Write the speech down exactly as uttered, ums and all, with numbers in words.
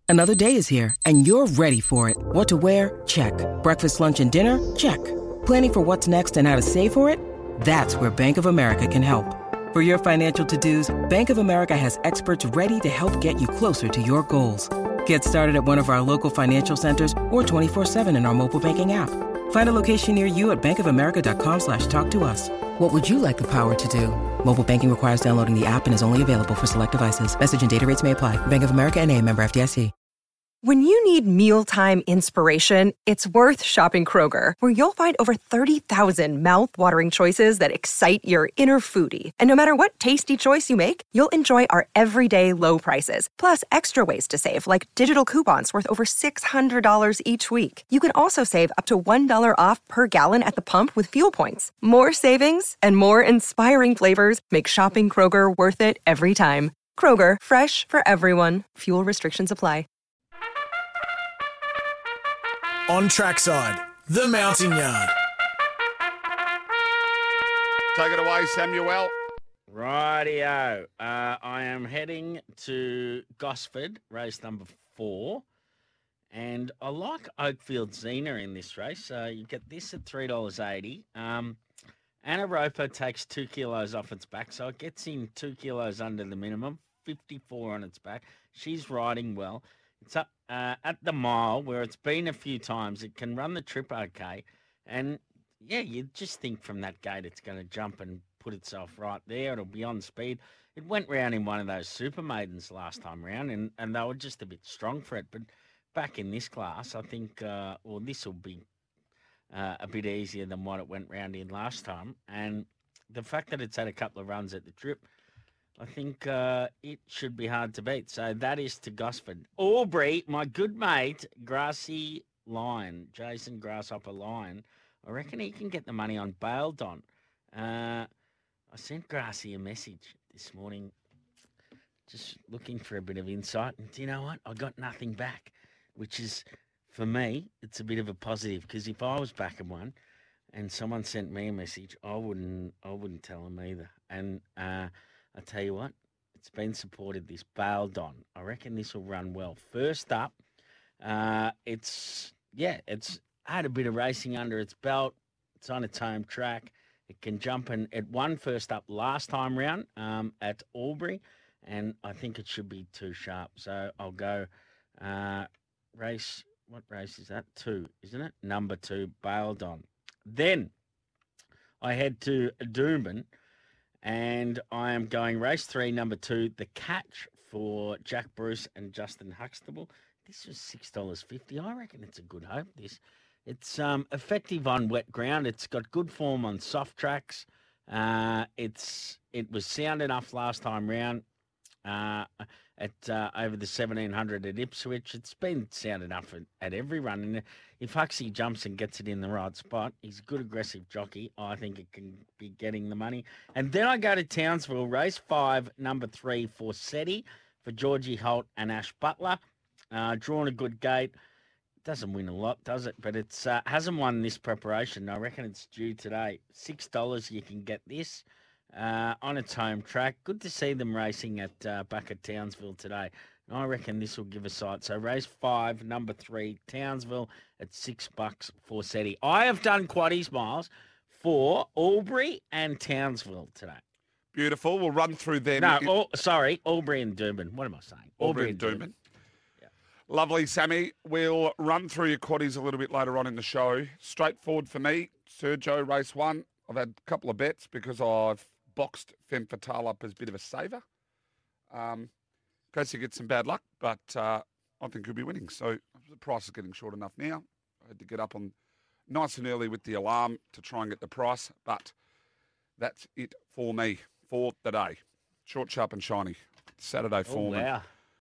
Another day is here, and you're ready for it. What to wear? Check. Breakfast, lunch, and dinner? Check. Planning for what's next and how to save for it? That's where Bank of America can help. For your financial to-dos, Bank of America has experts ready to help get you closer to your goals. Get started at one of our local financial centers or twenty-four seven in our mobile banking app. Find a location near you at bankofamerica.com slash talk to us. What would you like the power to do? Mobile banking requires downloading the app and is only available for select devices. Message and data rates may apply. Bank of America N A, member F D I C. When you need mealtime inspiration, it's worth shopping Kroger, where you'll find over thirty thousand mouth-watering choices that excite your inner foodie. And no matter what tasty choice you make, you'll enjoy our everyday low prices, plus extra ways to save, like digital coupons worth over six hundred dollars each week. You can also save up to one dollar off per gallon at the pump with fuel points. More savings and more inspiring flavors make shopping Kroger worth it every time. Kroger, fresh for everyone. Fuel restrictions apply. On Trackside, the Mounting Yard. Take it away, Samuel. Rightio. Uh, I am heading to Gosford, race number four. And I like Oakfield Xena in this race. Uh, you get this at three dollars eighty. Um, Anna Roper takes two kilos off its back, so it gets in two kilos under the minimum, fifty-four on its back. She's riding well. It's up uh, at the mile where it's been a few times. It can run the trip okay. And, yeah, you just think from that gate it's going to jump and put itself right there. It'll be on speed. It went round in one of those super maidens last time round, and, and they were just a bit strong for it. But back in this class, I think, uh, well, this will be uh, a bit easier than what it went round in last time. And the fact that it's had a couple of runs at the trip, I think uh, it should be hard to beat. So that is to Gosford. Albury, my good mate, Grassy Lion, Jason Grasshopper Lion, I reckon he can get the money on bailed on. Uh, I sent Grassy a message this morning just looking for a bit of insight. And do you know what? I got nothing back, which is, for me, it's a bit of a positive, because if I was backing one and someone sent me a message, I wouldn't I wouldn't tell them either. And uh, I tell you what, it's been supported, this bailed on. I reckon this will run well. First up, uh, it's, yeah, it's had a bit of racing under its belt. It's on its home track. It can jump, and it won first up last time round um, at Albury, and I think it should be too sharp. So I'll go uh, race, what race is that? Two, isn't it? Number two, bailed on. Then I head to Doomben, and I am going race three, number two, The Catch for Jack Bruce and Justin Huxtable. This was six dollars fifty. I reckon it's a good hope, this. It's um, effective on wet ground. It's got good form on soft tracks. Uh, it's It was sound enough last time round uh, at uh, over the seventeen hundred at Ipswich. It's been sound enough at, at every run. And if Huxie jumps and gets it in the right spot, he's a good aggressive jockey. I think it can be getting the money. And then I go to Townsville, race five, number three, Forseti for Georgie Holt and Ash Butler. Uh, drawn a good gate. Doesn't win a lot, does it? But it's uh, hasn't won this preparation. I reckon it's due today. Six dollars you can get this uh, on its home track. Good to see them racing at uh, back at Townsville today. And I reckon this will give a sight. So race five, number three, Townsville at six bucks for Seti. I have done quaddies, Miles, for Albury and Townsville today. Beautiful. We'll run through them. No, Al- sorry, Albury and Doomben. What am I saying? Albury, Albury and Doomben. Doomben. Lovely, Sammy. We'll run through your quaddies a little bit later on in the show. Straightforward for me. Sergio, race one. I've had a couple of bets because I've boxed Femme Fatale up as a bit of a saver. Um, in case you get some bad luck, but uh, I think he'll be winning. So the price is getting short enough now. I had to get up on nice and early with the alarm to try and get the price, but that's it for me for the day. Short, sharp and shiny. Saturday Oh, form. wow.